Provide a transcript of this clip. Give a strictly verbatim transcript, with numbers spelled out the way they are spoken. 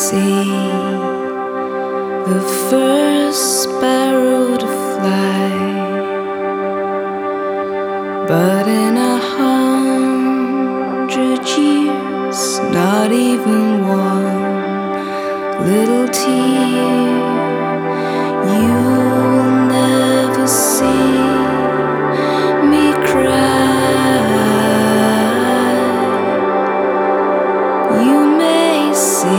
see the first sparrow to fly, but in a hundred years, not even one little tear you